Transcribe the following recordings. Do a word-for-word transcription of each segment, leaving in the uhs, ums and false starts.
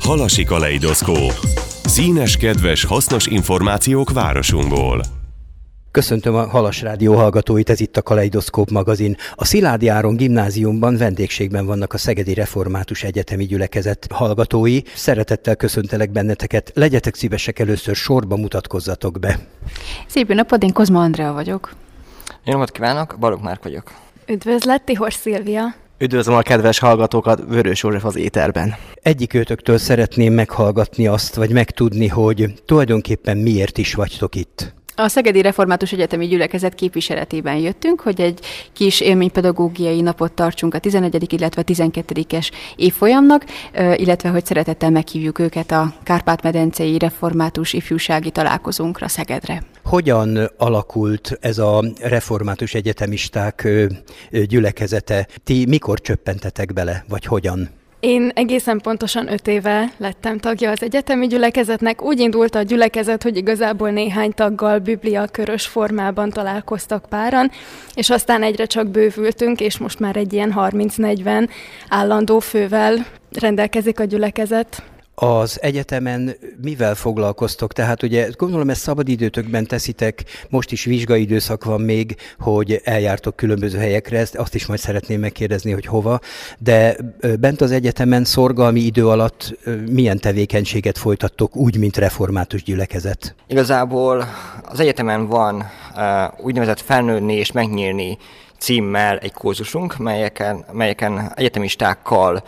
Halasi kaleidoszkóp. Színes, kedves, hasznos információk városunkból. Köszöntöm a Halas Rádió hallgatóit, ez itt a Kaleidoszkóp magazin. A Szilády Áron gimnáziumban vendégségben vannak a Szegedi Református Egyetemi Gyülekezet hallgatói. Szeretettel köszöntelek benneteket, legyetek szívesek, először sorba mutatkozzatok be. Szép jó napot, én Kozma Andrea vagyok. Jó napot kívánok, Balogh Márk vagyok. Üdvözlet, Tihor Szilvia. Üdvözlöm a kedves hallgatókat, Vörös József az éterben. Egyik őtöktől szeretném meghallgatni azt, vagy megtudni, hogy tulajdonképpen miért is vagytok itt. A Szegedi Református Egyetemi Gyülekezet képviseletében jöttünk, hogy egy kis élménypedagógiai napot tartsunk a tizenegyedik illetve tizenkettedikes évfolyamnak, illetve hogy szeretettel meghívjuk őket a Kárpát-medencei Református Ifjúsági Találkozónkra Szegedre. Hogyan alakult ez a református egyetemisták gyülekezete? Ti mikor csöppentetek bele, vagy hogyan? Én egészen pontosan öt éve lettem tagja az egyetemi gyülekezetnek. Úgy indult a gyülekezet, hogy igazából néhány taggal bibliakörös formában találkoztak páran, és aztán egyre csak bővültünk, és most már egy ilyen harminc-negyven állandó fővel rendelkezik a gyülekezet. Az egyetemen mivel foglalkoztok? Tehát ugye gondolom ezt szabadidőtökben teszitek, most is vizsgaidőszak van még, hogy eljártok különböző helyekre, ezt azt is majd szeretném megkérdezni, hogy hova, de bent az egyetemen szorgalmi idő alatt milyen tevékenységet folytattok úgy, mint református gyülekezet? Igazából az egyetemen van uh, úgynevezett felnőni és megnyílni címmel egy kurzusunk, melyeken, melyeken egyetemistákkal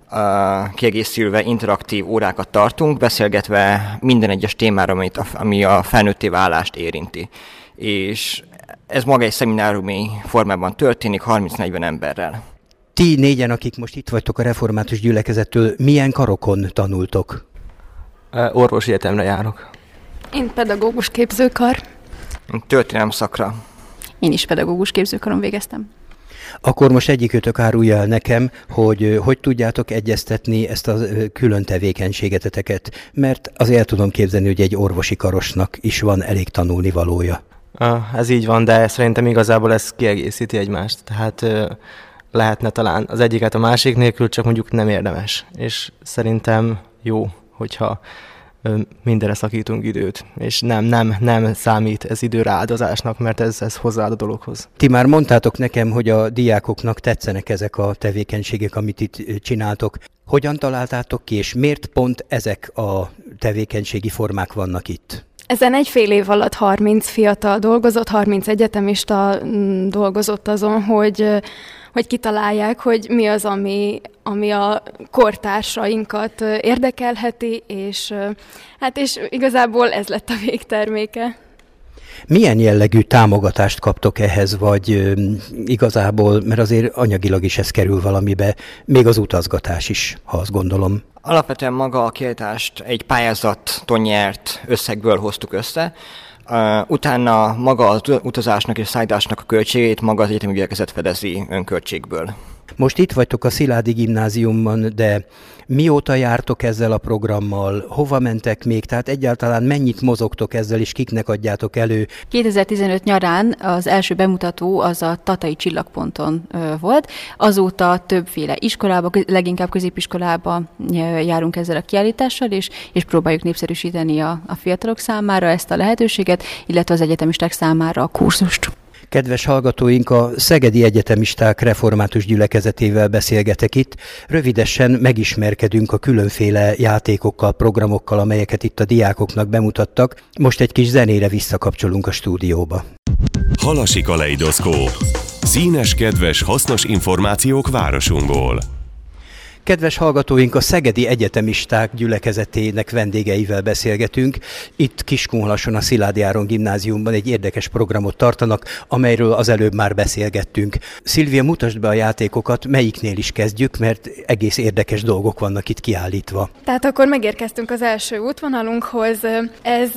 Uh, kiegészülve interaktív órákat tartunk, beszélgetve minden egyes témára, amit a, ami a felnőtté válást érinti. És ez maga egy szemináriumi formában történik harminc-negyven emberrel. Ti négyen, akik most itt vagytok a református gyülekezettől, milyen karokon tanultok? Uh, orvosi egyetemre járok. Én pedagógus képzőkar. Én történelem szakra. Én is pedagógus képzőkaron végeztem. Akkor most egyikőtök árulja el nekem, hogy hogy tudjátok egyeztetni ezt a külön tevékenységeteket, mert azért el tudom képzelni, hogy egy orvosi karosnak is van elég tanulnivalója. Ez így van, de szerintem igazából ez kiegészíti egymást, tehát lehetne talán az egyiket a másik nélkül, csak mondjuk nem érdemes, és szerintem jó, hogyha mindenre szakítunk időt, és nem, nem, nem számít ez időráldozásnak, mert ez, ez hozzáad a dologhoz. Ti már mondtátok nekem, hogy a diákoknak tetszenek ezek a tevékenységek, amit itt csináltok. Hogyan találtátok ki, és miért pont ezek a tevékenységi formák vannak itt? Ezen egy fél év alatt harminc fiatal dolgozott, harminc egyetemista dolgozott azon, hogy, hogy kitalálják, hogy mi az, ami, ami a kortársainkat érdekelheti, és, hát és igazából ez lett a végterméke. Milyen jellegű támogatást kaptok ehhez, vagy igazából, mert azért anyagilag is ez kerül valamibe, még az utazgatás is, ha azt gondolom. Alapvetően maga a kiállítást egy pályázaton nyert összegből hoztuk össze, uh, utána maga az utazásnak és szállításnak a költségét maga az egyetemi gyülekezet fedezi önköltségből. Most itt vagytok a Szilády gimnáziumban, de mióta jártok ezzel a programmal? Hova mentek még? Tehát egyáltalán mennyit mozogtok ezzel, és kiknek adjátok elő? kétezer-tizenöt nyarán az első bemutató az a Tatai Csillagponton ö, volt. Azóta többféle iskolába, leginkább középiskolába járunk ezzel a kiállítással, és, és próbáljuk népszerűsíteni a, a fiatalok számára ezt a lehetőséget, illetve az egyetemisták számára a kurzust. Kedves hallgatóink, a Szegedi Egyetemisták Református Gyülekezetével beszélgetek itt. Rövidesen megismerkedünk a különféle játékokkal, programokkal, amelyeket itt a diákoknak bemutattak. Most egy kis zenére visszakapcsolunk a stúdióba. Halasi kaleidoszkóp. Színes, kedves, hasznos információk városunkból. Kedves hallgatóink, a Szegedi Egyetemisták Gyülekezetének vendégeivel beszélgetünk. Itt Kiskunhalason a Szilády Áron gimnáziumban egy érdekes programot tartanak, amelyről az előbb már beszélgettünk. Szilvia, mutasd be a játékokat, melyiknél is kezdjük, mert egész érdekes dolgok vannak itt kiállítva. Tehát akkor megérkeztünk az első útvonalunkhoz. Ez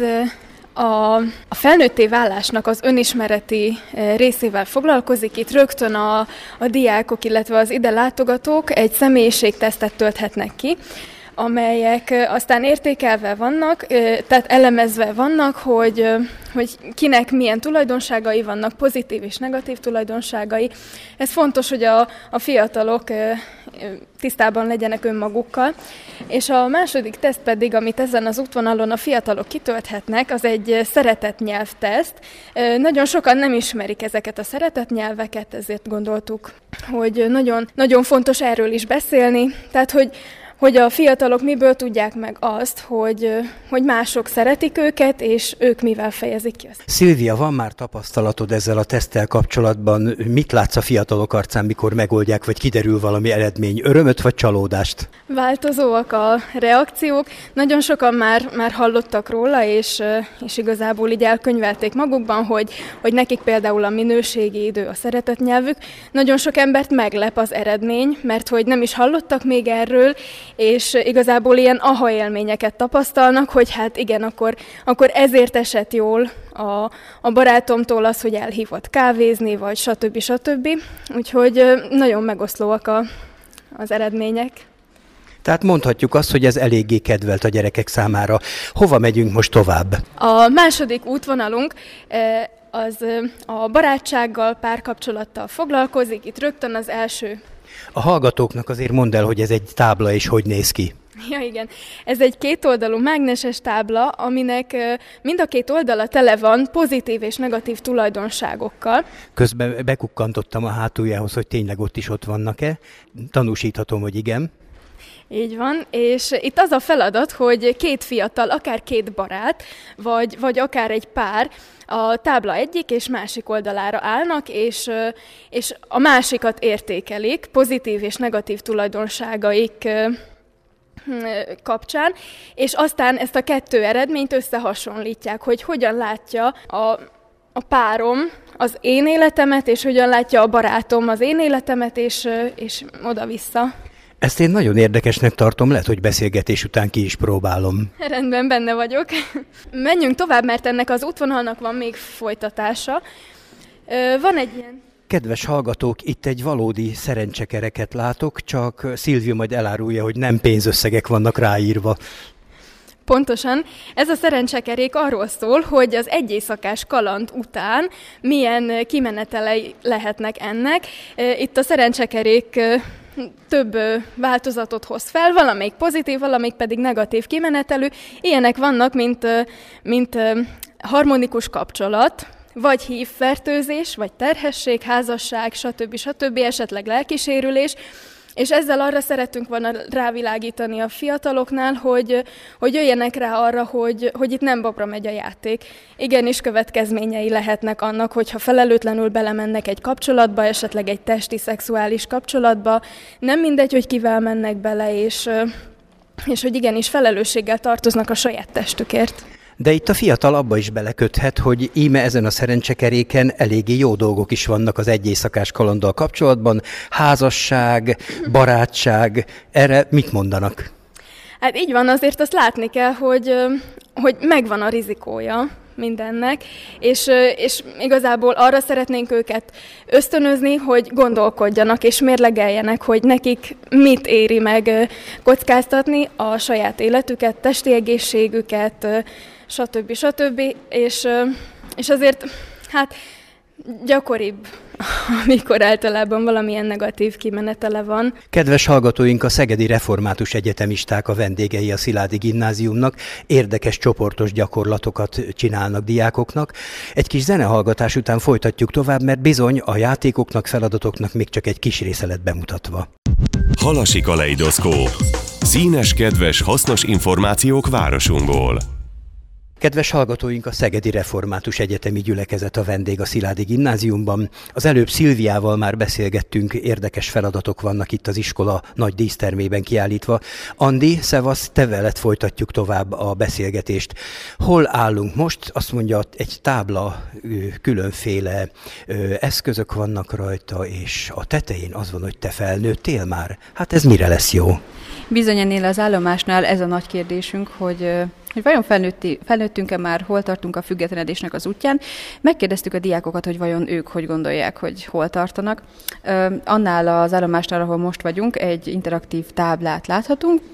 A, a felnőtté válásnak az önismereti részével foglalkozik. Itt rögtön a, a diákok, illetve az ide látogatók egy személyiségtesztet tölthetnek ki. amelyek aztán értékelve vannak, tehát elemezve vannak, hogy, hogy kinek milyen tulajdonságai vannak, pozitív és negatív tulajdonságai. Ez fontos, hogy a, a fiatalok tisztában legyenek önmagukkal. És a második teszt pedig, amit ezen az útvonalon a fiatalok kitölthetnek, az egy szeretetnyelvteszt. Nagyon sokan nem ismerik ezeket a szeretetnyelveket, ezért gondoltuk, hogy nagyon, nagyon fontos erről is beszélni. Tehát, hogy hogy a fiatalok miből tudják meg azt, hogy, hogy mások szeretik őket, és ők mivel fejezik ki azt. Szilvia, van már tapasztalatod ezzel a teszttel kapcsolatban? Mit látsz a fiatalok arcán, mikor megoldják, vagy kiderül valami eredmény? Örömöt vagy csalódást? Változóak a reakciók. Nagyon sokan már, már hallottak róla, és, és igazából így elkönyvelték magukban, hogy, hogy nekik például a minőségi idő a szeretetnyelvük. Nagyon sok embert meglep az eredmény, mert hogy nem is hallottak még erről, és igazából ilyen aha élményeket tapasztalnak, hogy hát igen, akkor, akkor ezért esett jól a, a barátomtól az, hogy elhívott kávézni, vagy stb. stb. Úgyhogy nagyon megoszlóak a, az eredmények. Tehát mondhatjuk azt, hogy ez eléggé kedvelt a gyerekek számára. Hova megyünk most tovább? A második útvonalunk az a barátsággal, párkapcsolattal foglalkozik, itt rögtön az első. A hallgatóknak azért mondd el, hogy ez egy tábla, és hogy néz ki. Ja, igen. Ez egy kétoldalú mágneses tábla, aminek mind a két oldala tele van pozitív és negatív tulajdonságokkal. Közben bekukkantottam a hátuljához, hogy tényleg ott is ott vannak-e. Tanúsíthatom, hogy igen. Így van, és itt az a feladat, hogy két fiatal, akár két barát, vagy, vagy akár egy pár a tábla egyik és másik oldalára állnak, és, és a másikat értékelik, pozitív és negatív tulajdonságaik kapcsán, és aztán ezt a kettő eredményt összehasonlítják, hogy hogyan látja a, a párom az én életemet, és hogyan látja a barátom az én életemet, és, és oda-vissza. Ezt én nagyon érdekesnek tartom, lehet, hogy beszélgetés után ki is próbálom. Rendben, benne vagyok. Menjünk tovább, mert ennek az útvonalnak van még folytatása. Van egy ilyen... Kedves hallgatók, itt egy valódi szerencsekereket látok, csak Szilvia majd elárulja, hogy nem pénzösszegek vannak ráírva. Pontosan. Ez a szerencsekerék arról szól, hogy az egy éjszakás kaland után milyen kimenetelei lehetnek ennek. Itt a szerencsekerék több változatot hoz fel, valamelyik pozitív, valamelyik pedig negatív kimenetelű. Ilyenek vannak, mint, mint harmonikus kapcsolat, vagy hívfertőzés, vagy terhesség, házasság, stb. stb. Esetleg lelkisérülés. És ezzel arra szeretünk volna rávilágítani a fiataloknál, hogy, hogy jöjjenek rá arra, hogy, hogy itt nem babra megy a játék. Igenis következményei lehetnek annak, hogyha felelőtlenül belemennek egy kapcsolatba, esetleg egy testi, szexuális kapcsolatba. Nem mindegy, hogy kivel mennek bele, és, és hogy igenis felelősséggel tartoznak a saját testükért. De itt a fiatal abba is beleköthet, hogy íme ezen a szerencsekeréken eléggé jó dolgok is vannak az egy éjszakás kalanddal kapcsolatban. Házasság, barátság, erre mit mondanak? Hát így van, azért azt látni kell, hogy, hogy megvan a rizikója mindennek, és, és igazából arra szeretnénk őket ösztönözni, hogy gondolkodjanak és mérlegeljenek, hogy nekik mit éri meg kockáztatni a saját életüket, testi egészségüket, stb. stb. És, és azért hát gyakoribb, amikor általában valamilyen negatív kimenetele van. Kedves hallgatóink, a szegedi református egyetemisták a vendégei a Szilády Gimnáziumnak, érdekes csoportos gyakorlatokat csinálnak diákoknak. Egy kis zenehallgatás után folytatjuk tovább, mert bizony a játékoknak, feladatoknak még csak egy kis része lett bemutatva. Halasi kaleidoszkóp. Színes, kedves, hasznos információk városunkból. Kedves hallgatóink, a Szegedi Református Egyetemi Gyülekezet a vendég a Szilády Gimnáziumban. Az előbb Szilviával már beszélgettünk, érdekes feladatok vannak itt az iskola nagy dísztermében kiállítva. Andi, szevasz, te veled folytatjuk tovább a beszélgetést. Hol állunk most? Azt mondja, egy tábla, különféle eszközök vannak rajta, és a tetején az van, hogy te felnőttél már. Hát ez mire lesz jó? Bizony ennél az állomásnál ez a nagy kérdésünk, hogy, hogy vajon felnőtti, felnőttünk-e már, hol tartunk a függetlenedésnek az útján. Megkérdeztük a diákokat, hogy vajon ők hogy gondolják, hogy hol tartanak. Annál az állomásnál, ahol most vagyunk, egy interaktív táblát láthatunk,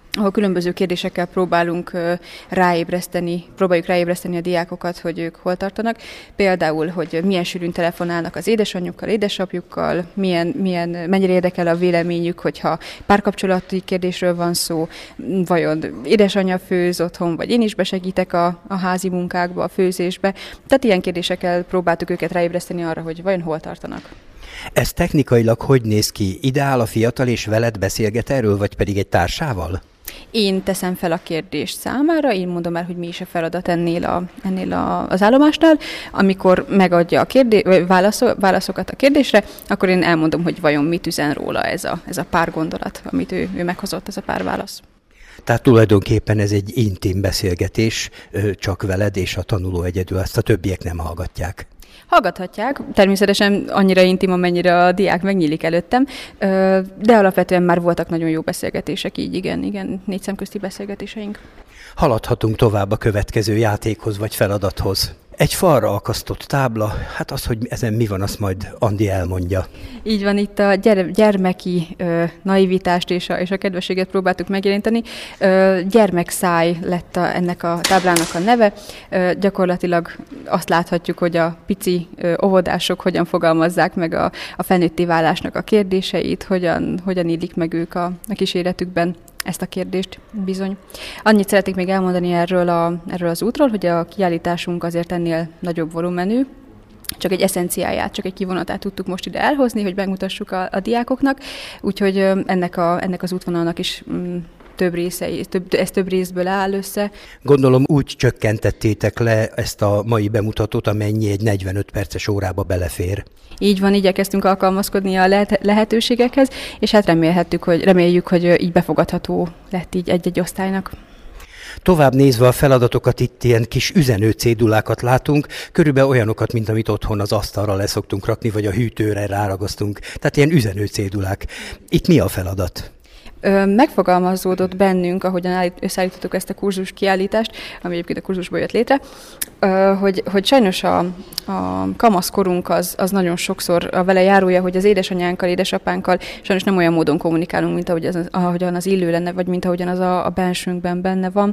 ahol különböző kérdésekkel próbálunk ráébreszteni, próbáljuk ráébreszteni a diákokat, hogy ők hol tartanak. Például, hogy milyen sűrűn telefonálnak az édesanyjukkal, édesapjukkal, milyen, milyen, mennyire érdekel a véleményük, hogyha párkapcsolati kérdésről van szó, vajon édesanyja főz otthon, vagy én is besegítek a, a házi munkákba, a főzésbe. Tehát ilyen kérdésekkel próbáltuk őket ráébreszteni arra, hogy vajon hol tartanak. Ez technikailag hogy néz ki? Ideál a fiatal és veled beszélget erről, vagy pedig egy társával? Én teszem fel a kérdést számára, én mondom el, hogy mi is a feladat ennél, a, ennél a, az állomásnál. Amikor megadja a kérdé, válaszol, válaszokat a kérdésre, akkor én elmondom, hogy vajon mit üzen róla ez a, ez a pár gondolat, amit ő, ő meghozott, ez a pár válasz. Tehát tulajdonképpen ez egy intim beszélgetés, csak veled és a tanuló egyedül, ezt a többiek nem hallgatják. Hallgathatják, természetesen annyira intim, amennyire a diák megnyílik előttem, de alapvetően már voltak nagyon jó beszélgetések, így igen, igen, négy szemközti beszélgetéseink. Haladhatunk tovább a következő játékhoz vagy feladathoz. Egy falra akasztott tábla, hát az, hogy ezen mi van, azt majd Andi elmondja. Így van, itt a gyere, gyermeki ö, naivitást és a, és a kedvességet próbáltuk megjelenteni. Ö, gyermekszáj lett a, ennek a táblának a neve. Ö, gyakorlatilag azt láthatjuk, hogy a pici ö, óvodások hogyan fogalmazzák meg a, a felnőtté válásnak a kérdéseit, hogyan, hogyan élik meg ők a, a kíséretükben ezt a kérdést bizony. Annyit szeretnék még elmondani erről, a, erről az útról, hogy a kiállításunk azért ennél nagyobb volumenű, csak egy eszenciáját, csak egy kivonatát tudtuk most ide elhozni, hogy megmutassuk a, a diákoknak, úgyhogy ennek, a, ennek az útvonalnak is mm, több részei, több, ez több részből áll össze. Gondolom úgy csökkentettétek le ezt a mai bemutatót, amennyi egy negyvenöt perces órába belefér. Így van, igyekeztünk alkalmazkodni a lehet, lehetőségekhez, és hát remélhettük, hogy, reméljük, hogy így befogadható lett így egy-egy osztálynak. Tovább nézve a feladatokat, itt ilyen kis üzenő cédulákat látunk, körülbelül olyanokat, mint amit otthon az asztalra leszoktunk rakni, vagy a hűtőre ráragasztunk. Tehát ilyen üzenő cédulák. Itt mi a feladat? Megfogalmazódott bennünk, ahogyan összeállítottuk ezt a kurzus kiállítást, ami egyébként a kurzusból jött létre, hogy, hogy sajnos a, a kamaszkorunk az, az nagyon sokszor a vele járója, hogy az édesanyánkkal, édesapánkkal sajnos nem olyan módon kommunikálunk, mint ahogy az, ahogyan az illő lenne, vagy mint ahogyan az a, a bensőnkben benne van.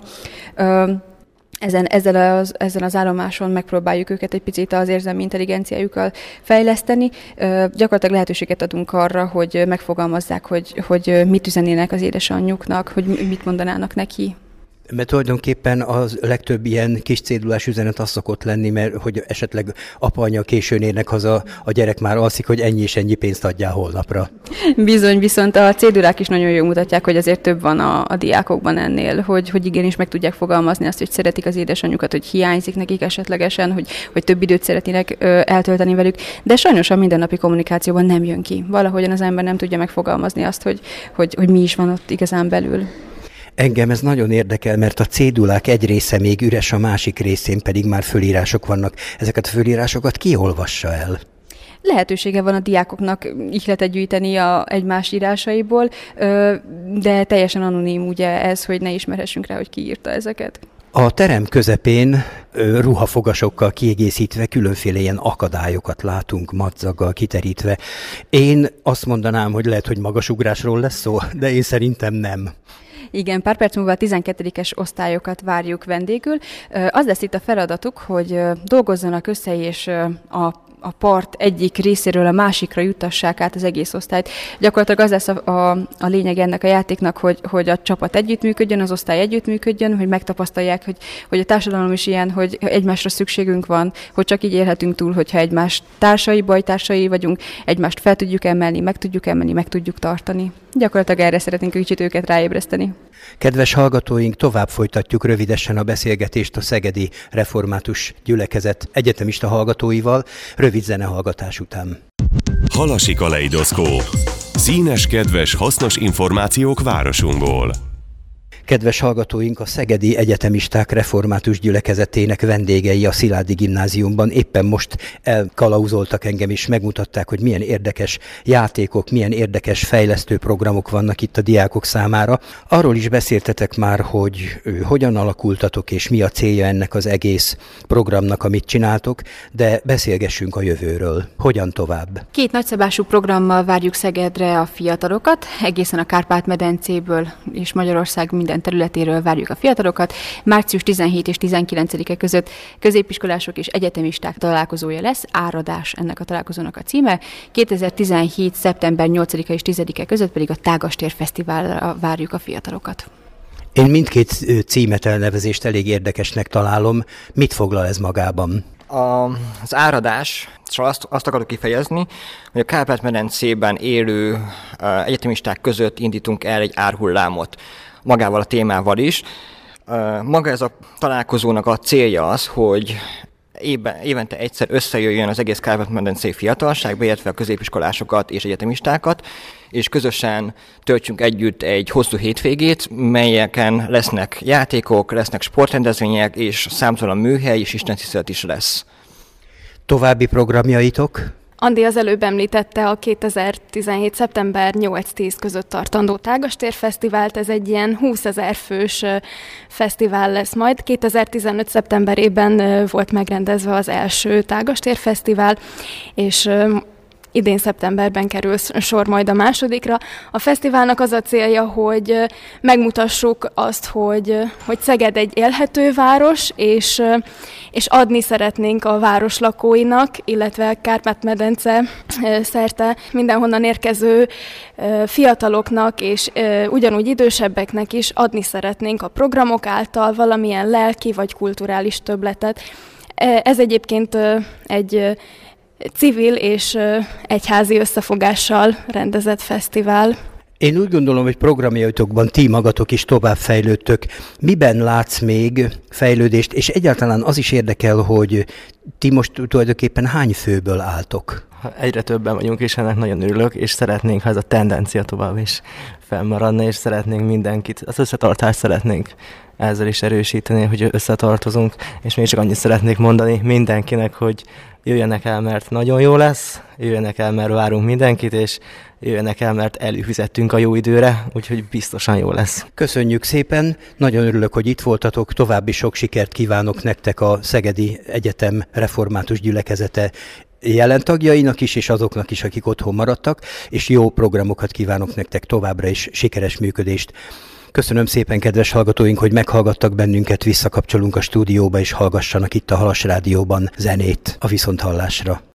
Ezen, ezzel, az, ezen az állomáson megpróbáljuk őket egy picit az érzelmi intelligenciájukkal fejleszteni. Ö, gyakorlatilag lehetőséget adunk arra, hogy megfogalmazzák, hogy, hogy mit üzenének az édesanyjuknak, hogy mit mondanának neki. Mert tulajdonképpen a legtöbb ilyen kis cédulás üzenet az szokott lenni, mert hogy esetleg apa-anya későn érnek haza, a gyerek már alszik, hogy ennyi és ennyi pénzt adjál holnapra. Bizony, viszont a cédulák is nagyon jól mutatják, hogy azért több van a, a diákokban ennél, hogy, hogy igenis meg tudják fogalmazni azt, hogy szeretik az édesanyjukat, hogy hiányzik nekik esetlegesen, hogy, hogy több időt szeretnének ö, eltölteni velük, de sajnos a mindennapi kommunikációban nem jön ki. Valahogyan az ember nem tudja megfogalmazni azt, hogy, hogy, hogy mi is van ott igazán belül. Engem ez nagyon érdekel, mert a cédulák egy része még üres, a másik részén pedig már fölírások vannak. Ezeket a fölírásokat ki olvassa el? Lehetősége van a diákoknak ihletet gyűjteni a egymás írásaiból, de teljesen anonim ugye ez, hogy ne ismerhessünk rá, hogy ki írta ezeket. A terem közepén ruhafogasokkal kiegészítve különféle ilyen akadályokat látunk, madzaggal kiterítve. Én azt mondanám, hogy lehet, hogy magasugrásról lesz szó, de én szerintem nem. Igen, pár perc múlva a tizenkettedikes osztályokat várjuk vendégül. Az lesz itt a feladatuk, hogy dolgozzanak össze, és a a part egyik részéről a másikra juttassák át az egész osztályt. Gyakorlatilag az lesz a, a, a lényeg ennek a játéknak, hogy, hogy a csapat együttműködjön, az osztály együttműködjön, hogy megtapasztalják, hogy, hogy a társadalom is ilyen, hogy egymásra szükségünk van, hogy csak így élhetünk túl, hogyha egymás társai, bajtársai vagyunk, egymást fel tudjuk emelni, meg tudjuk emelni, meg tudjuk tartani. Gyakorlatilag erre szeretnénk kicsit őket ráébreszteni. Kedves hallgatóink, tovább folytatjuk rövidesen a beszélgetést a Szegedi Református Gyülekezet egyetemista hallgatóival, rövid zenehallgatás után. Halasi kaleidoszkóp. Színes, kedves, hasznos információk városunkból. Kedves hallgatóink, a Szegedi Egyetemisták Református Gyülekezetének vendégei a Szilágyi Gimnáziumban éppen most elkalauzoltak engem, és megmutatták, hogy milyen érdekes játékok, milyen érdekes fejlesztő programok vannak itt a diákok számára. Arról is beszéltetek már, hogy hogyan alakultatok, és mi a célja ennek az egész programnak, amit csináltok, de beszélgessünk a jövőről. Hogyan tovább? Két nagyszabású programmal várjuk Szegedre a fiatalokat, egészen a Kárpát-medencéből és Magyarország minden területéről várjuk a fiatalokat. Március tizenhetedike és tizenkilencedike között középiskolások és egyetemisták találkozója lesz, Áradás ennek a találkozónak a címe. kétezer-tizenhét. szeptember nyolcadika és tizedike között pedig a Tágastér Fesztiválra várjuk a fiatalokat. Én mindkét címet, elnevezést elég érdekesnek találom. Mit foglal ez magában? A, az áradás, szóval azt, azt akarok kifejezni, hogy a Kárpát-medencében élő uh, egyetemisták között indítunk el egy árhullámot, magával a témával is. Uh, maga ez a találkozónak a célja az, hogy Éve, évente egyszer összejöjjön az egész Kárpát-medencei fiatalság, beértve a középiskolásokat és egyetemistákat, és közösen töltsünk együtt egy hosszú hétvégét, melyeken lesznek játékok, lesznek sportrendezvények, és számtalan műhely és istentisztelet is lesz. További programjaitok? Andi az előbb említette a kétezer-tizenhét. szeptember nyolc-tíz között tartandó Tágastér Fesztivált. Ez egy ilyen húszezer fős fesztivál lesz majd. kétezer-tizenöt. szeptemberében volt megrendezve az első Tágastér Fesztivál, és idén szeptemberben kerül sor majd a másodikra. A fesztiválnak az a célja, hogy megmutassuk azt, hogy, hogy Szeged egy élhető város, és, és adni szeretnénk a város lakóinak, illetve Kárpát-medence szerte mindenhonnan érkező fiataloknak, és ugyanúgy idősebbeknek is adni szeretnénk a programok által valamilyen lelki vagy kulturális többletet. Ez egyébként egy civil és egyházi összefogással rendezett fesztivál. Én úgy gondolom, hogy programjaitokban ti magatok is tovább fejlődtök. Miben látsz még fejlődést, és egyáltalán az is érdekel, hogy ti most tulajdonképpen hány főből álltok? Egyre többen vagyunk, és ennek nagyon örülök, és szeretnénk, ha ez a tendencia tovább is fennmaradna, és szeretnénk mindenkit, az összetartást szeretnénk ezzel is erősíteni, hogy összetartozunk, és még csak annyit szeretnék mondani mindenkinek, hogy jöjjenek el, mert nagyon jó lesz, jöjjenek el, mert várunk mindenkit, és jöjjenek el, mert előfizettünk a jó időre, úgyhogy biztosan jó lesz. Köszönjük szépen, nagyon örülök, hogy itt voltatok, további sok sikert kívánok nektek a Szegedi Egyetem Református Gyülekezete jelen tagjainak is, és azoknak is, akik otthon maradtak, és jó programokat kívánok nektek továbbra is, sikeres működést. Köszönöm szépen, kedves hallgatóink, hogy meghallgattak bennünket, visszakapcsolunk a stúdióba, és hallgassanak itt a Halas Rádióban zenét a viszonthallásra.